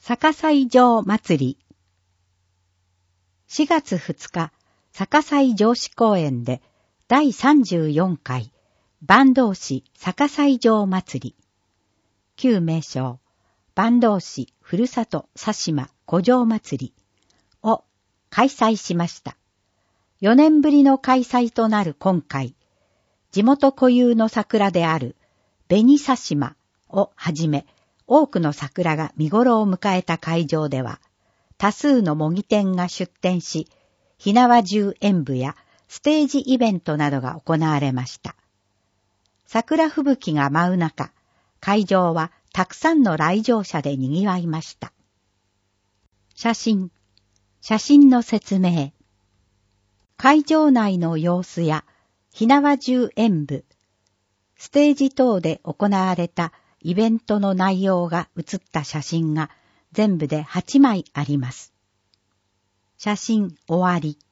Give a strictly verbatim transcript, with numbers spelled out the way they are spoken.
逆西城祭り。しがつふつか、逆西城址公園でだいさんじゅうよんかい坂東市逆西城祭り。旧名称、坂東市ふるさと佐島古城祭りを開催しました。よねんぶりの開催となる今回、地元固有の桜である紅佐島をはじめ、多くの桜が見頃を迎えた会場では、多数の模擬店が出店し、火縄銃演舞やステージイベントなどが行われました。桜吹雪が舞う中、会場はたくさんの来場者で賑わいました。写真、写真の説明。会場内の様子や火縄銃演舞、ステージ等で行われたイベントの内容が写った写真が全部ではちまいあります。写真終わり。